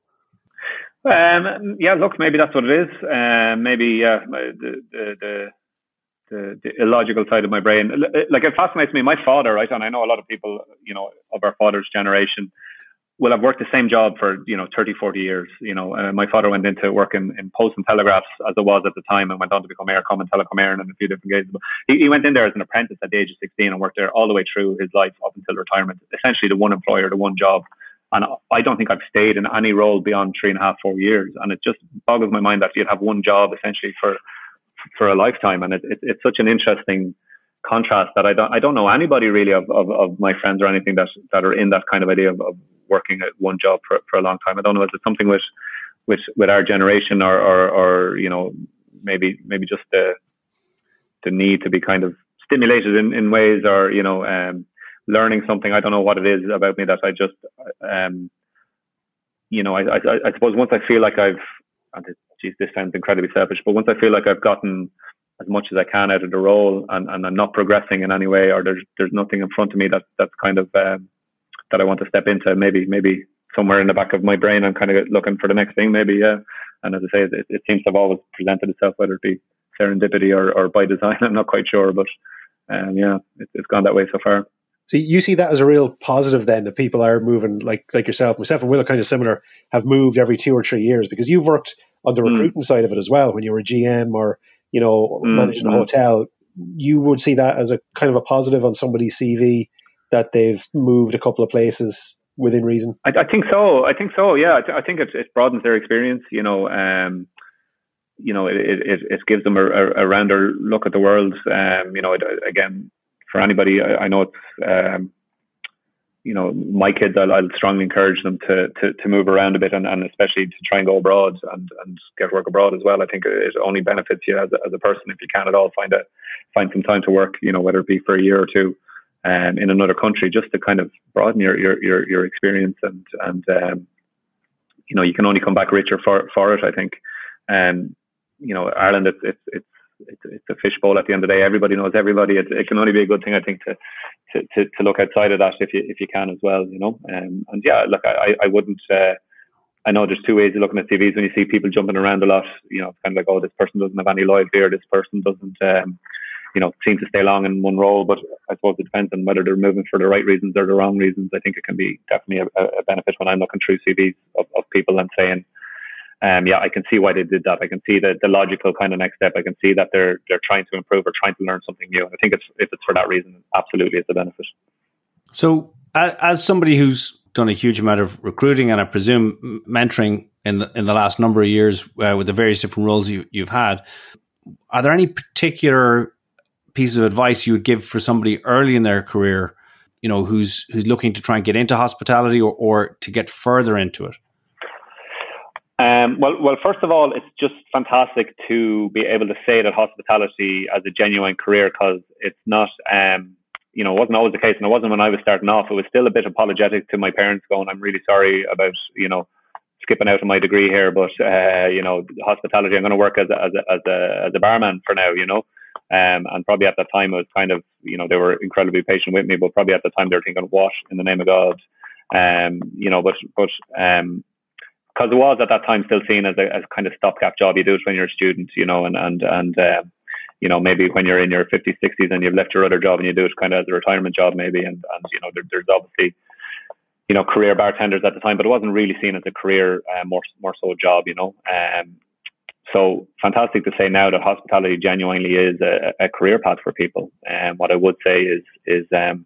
Yeah, look, maybe that's what it is. Maybe the illogical side of my brain. Like, it fascinates me. My father, right, and I know a lot of people, of our father's generation, will have worked the same job for 30, 40 years. My father went into work in Post and Telegraphs as it was at the time, and went on to become Aircom and Telecom Éireann and a few different gigs. But he went in there as an apprentice at the age of 16 and worked there all the way through his life up until retirement. Essentially the one employer, the one job. And I don't think I've stayed in any role beyond 3.5, 4 years. And it just boggles my mind that you'd have one job essentially for a lifetime. And it's such an interesting contrast that I don't know anybody really of my friends or anything that are in that kind of idea of working at one job for a long time. I don't know, is it something with our generation or maybe just the need to be kind of stimulated in ways, or learning something. I don't know what it is about me that I just I suppose once I feel like this sounds incredibly selfish, but once I feel like I've gotten as much as I can out of the role, and I'm not progressing in any way, or there's nothing in front of me that's kind of that I want to step into, maybe somewhere in the back of my brain I'm kind of looking for the next thing, maybe, yeah. And as I say, it seems to have always presented itself, whether it be serendipity or by design. I'm not quite sure, but it's gone that way so far. So you see that as a real positive then, that people are moving, like yourself. Myself and Will are kind of similar, have moved every 2 or 3 years, because you've worked on the recruiting side of it as well, when you were GM or managing a hotel, you would see that as a kind of a positive on somebody's CV that they've moved a couple of places within reason. I think so. Yeah, I think it broadens their experience. It gives them a rounder look at the world. Again, for anybody, I know it's my kids. I'll strongly encourage them to move around a bit, and especially to try and go abroad and get work abroad as well. I think it only benefits you as a person if you can at all find some time to work. Whether it be for a year or two. In another country, just to kind of broaden your experience, and you can only come back richer for it. I think, Ireland, it's a fishbowl at the end of the day. Everybody knows everybody. It can only be a good thing, I think, to look outside of that if you can as well. And yeah, look, I wouldn't. I know there's two ways of looking at CVs. When you see people jumping around a lot, it's kind of like, oh, this person doesn't have any loyalty, or this person doesn't. Seem to stay long in one role, but I suppose it depends on whether they're moving for the right reasons or the wrong reasons. I think it can be definitely a benefit when I'm looking through CVs of people and saying, I can see why they did that. I can see the logical kind of next step. I can see that they're trying to improve or trying to learn something new. I think if it's for that reason, absolutely it's a benefit. So as somebody who's done a huge amount of recruiting and I presume mentoring in the last number of years with the various different roles you've had, are there any particular pieces of advice you would give for somebody early in their career, who's looking to try and get into hospitality or to get further into it? Well, first of all, it's just fantastic to be able to say that hospitality as a genuine career, because it's not, it wasn't always the case, and it wasn't when I was starting off. It was still a bit apologetic to my parents, going, I'm really sorry about, skipping out of my degree here, but hospitality, I'm going to work as a barman for now, and probably at that time it was kind of, they were incredibly patient with me, but probably at the time they were thinking, what in the name of God, because it was at that time still seen as a kind of stopgap job. You do it when you're a student, and maybe when you're in your 50s, 60s and you've left your other job and you do it kind of as a retirement job maybe, and there's obviously career bartenders at the time, but it wasn't really seen as a career, more so a job, So fantastic to say now that hospitality genuinely is a career path for people. And what I would say is the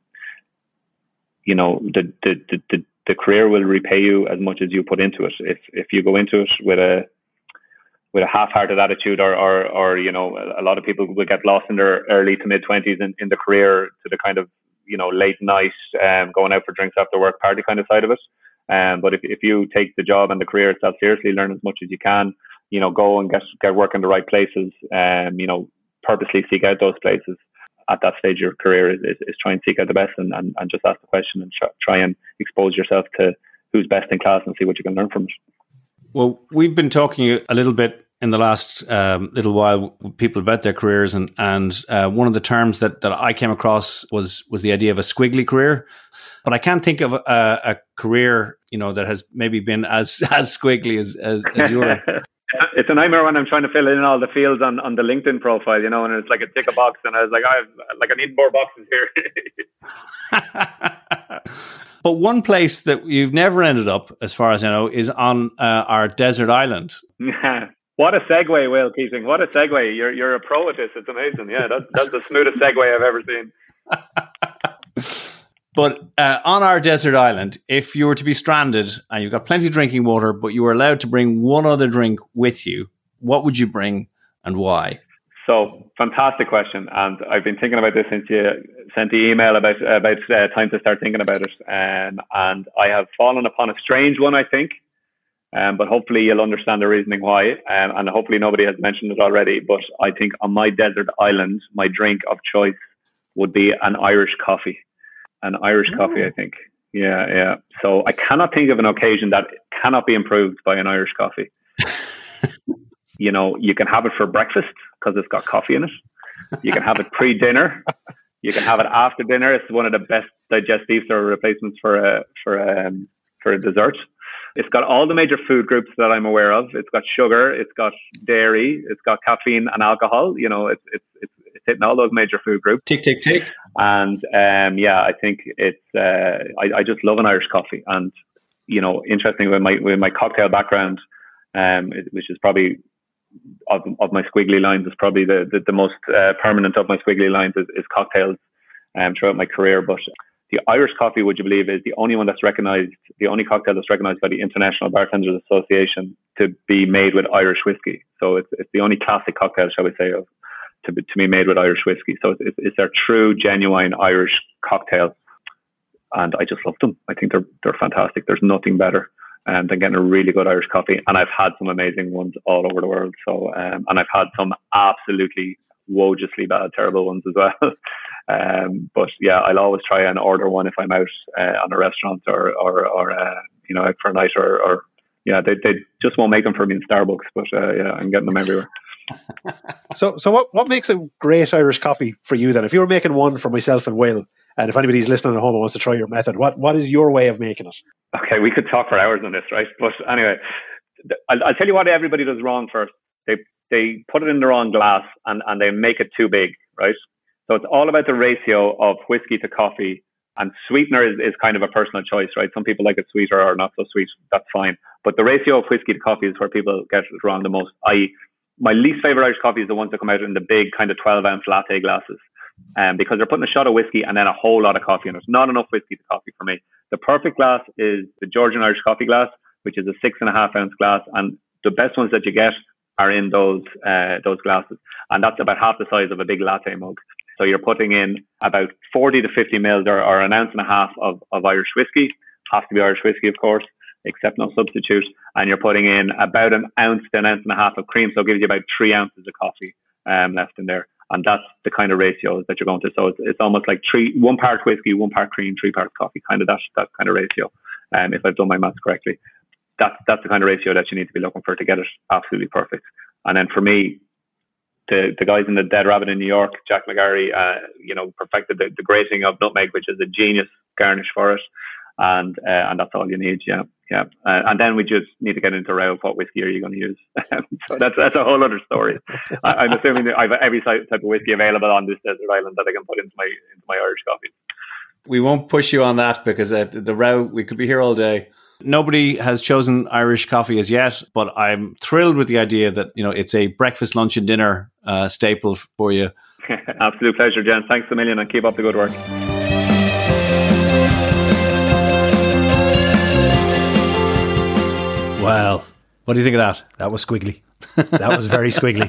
career will repay you as much as you put into it. If you go into it with a half-hearted attitude, or a lot of people will get lost in their early to mid-20s in the career to the kind of late night, going out for drinks after work party kind of side of it. But if you take the job and the career itself seriously, learn as much as you can, go and get work in the right places, purposely seek out those places. At that stage of your career is try and seek out the best and just ask the question and try and expose yourself to who's best in class and see what you can learn from it. Well, we've been talking a little bit in the last little while with people about their careers, and one of the terms that I came across was the idea of a squiggly career. But I can't think of a career that has maybe been as squiggly as yours. It's a nightmare when I'm trying to fill in all the fields on the LinkedIn profile, and it's like a tick a box, and I was like, I need more boxes here. But one place that you've never ended up, as far as I know, is on our desert island. What a segue, Will Keating. What a segue. You're a pro at this. It's amazing. Yeah, that's the smoothest segue I've ever seen. But on our desert island, if you were to be stranded and you've got plenty of drinking water, but you were allowed to bring one other drink with you, what would you bring and why? So, fantastic question. And I've been thinking about this since you sent the email about time to start thinking about it. And I have fallen upon a strange one, I think. But hopefully you'll understand the reasoning why. And hopefully nobody has mentioned it already. But I think on my desert island, my drink of choice would be an Irish coffee. An Irish coffee, I think. Yeah. So I cannot think of an occasion that cannot be improved by an Irish coffee. You can have it for breakfast because it's got coffee in it. You can have it pre-dinner. You can have it after dinner. It's one of the best digestives or replacements for a dessert. It's got all the major food groups that I'm aware of. It's got sugar. It's got dairy. It's got caffeine and alcohol. It's hitting all those major food groups. Tick, tick, tick. And I think it's. I just love an Irish coffee. And interesting with my cocktail background, which is probably of my squiggly lines is probably the most permanent of my squiggly lines is cocktails throughout my career. But the Irish coffee, would you believe, is the only one that's recognized, the only cocktail that's recognized by the International Bartenders Association to be made with Irish whiskey. So it's the only classic cocktail, shall we say, to be made with Irish whiskey. So it's their true, genuine Irish cocktail. And I just love them. I think they're fantastic. There's nothing better than getting a really good Irish coffee. And I've had some amazing ones all over the world. So, and I've had some absolutely woefully bad, terrible ones as well. But yeah, I'll always try and order one if I'm out on a restaurant or out for a night or yeah, they just won't make them for me in Starbucks, but yeah, I'm getting them everywhere. So what makes a great Irish coffee for you then? If you were making one for myself and Will, and if anybody's listening at home and wants to try your method, what is your way of making it? Okay, we could talk for hours on this, right? But anyway, I'll tell you what everybody does wrong first. They put it in the wrong glass and they make it too big, right? So it's all about the ratio of whiskey to coffee, and sweetener is kind of a personal choice, right? Some people like it sweeter or not so sweet. That's fine. But the ratio of whiskey to coffee is where people get it wrong the most. My least favorite Irish coffee is the ones that come out in the big kind of 12-ounce latte glasses. Because they're putting a shot of whiskey and then a whole lot of coffee in it. Not enough whiskey to coffee for me. The perfect glass is the Georgian Irish coffee glass, which is a 6.5-ounce glass. And the best ones that you get are in those glasses. And that's about half the size of a big latte mug. So you're putting in about 40 to 50 mils or an ounce and a half of Irish whiskey. Has to be Irish whiskey, of course, except no substitute. And you're putting in about an ounce to an ounce and a half of cream. So it gives you about 3 ounces of coffee left in there. And that's the kind of ratios that you're going to. So it's almost like 1 part whiskey, 1 part cream, 3 parts coffee, kind of that kind of ratio. If I've done my maths correctly, that's the kind of ratio that you need to be looking for to get it absolutely perfect. And then for me, the guys in the Dead Rabbit in New York, Jack McGarry, perfected the grating of nutmeg, which is a genius garnish for it. And that's all you need. Yeah. And then we just need to get into a row of what whiskey are you going to use. So that's a whole other story. I'm assuming that I've every type of whiskey available on this desert island that I can put into my Irish coffee. We won't push you on that because the row, we could be here all day. Nobody has chosen Irish coffee as yet, but I'm thrilled with the idea that it's a breakfast, lunch, and dinner staple for you. Absolute pleasure, Jen. Thanks a million, and keep up the good work. Wow. What do you think of that? That was squiggly. That was very squiggly.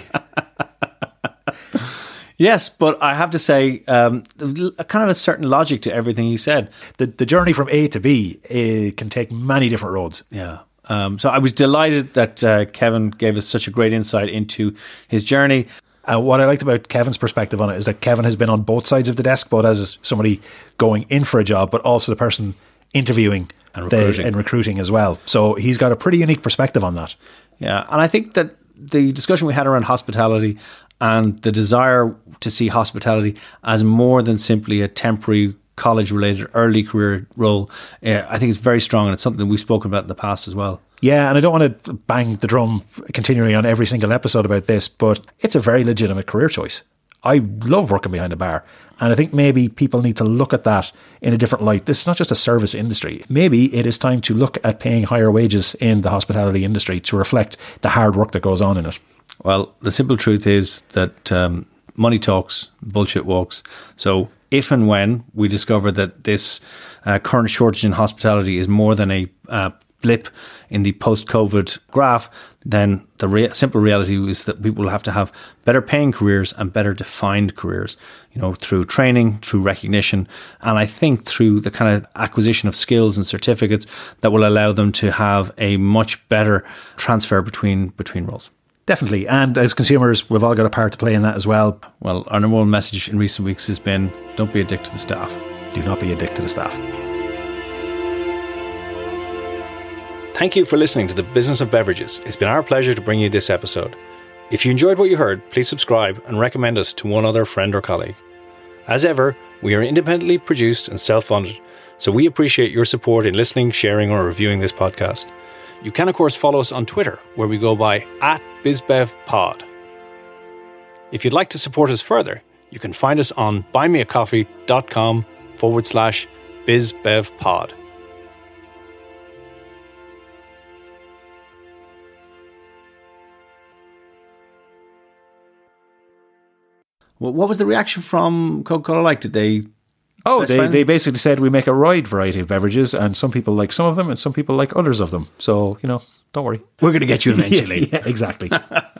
Yes, but I have to say, kind of a certain logic to everything he said. The journey from A to B can take many different roads. Yeah. So I was delighted that Kevin gave us such a great insight into his journey. What I liked about Kevin's perspective on it is that Kevin has been on both sides of the desk, both as somebody going in for a job, but also the person interviewing and recruiting as well. So he's got a pretty unique perspective on that. Yeah, and I think that the discussion we had around hospitality and the desire to see hospitality as more than simply a temporary college-related early career role, I think it's very strong, and it's something we've spoken about in the past as well. Yeah, and I don't want to bang the drum continually on every single episode about this, but it's a very legitimate career choice. I love working behind a bar, and I think maybe people need to look at that in a different light. This is not just a service industry. Maybe it is time to look at paying higher wages in the hospitality industry to reflect the hard work that goes on in it. Well, the simple truth is that money talks, bullshit walks. So if and when we discover that this current shortage in hospitality is more than a blip in the post-COVID graph, then the simple reality is that people will have to have better paying careers and better defined careers, through training, through recognition, and I think through the kind of acquisition of skills and certificates that will allow them to have a much better transfer between roles. Definitely. And as consumers, we've all got a part to play in that as well. Well, our number one message in recent weeks has been, don't be a dick to the staff. Do not be a dick to the staff. Thank you for listening to The Business of Beverages. It's been our pleasure to bring you this episode. If you enjoyed what you heard, please subscribe and recommend us to one other friend or colleague. As ever, we are independently produced and self-funded, so we appreciate your support in listening, sharing or reviewing this podcast. You can, of course, follow us on Twitter, where we go by @BizBevPod. If you'd like to support us further, you can find us on buymeacoffee.com/BizBevPod. What was the reaction from Coca-Cola like? Did they? Oh, they basically said we make a wide variety of beverages, and some people like some of them, and some people like others of them. So don't worry, we're going to get you eventually. Yeah, exactly.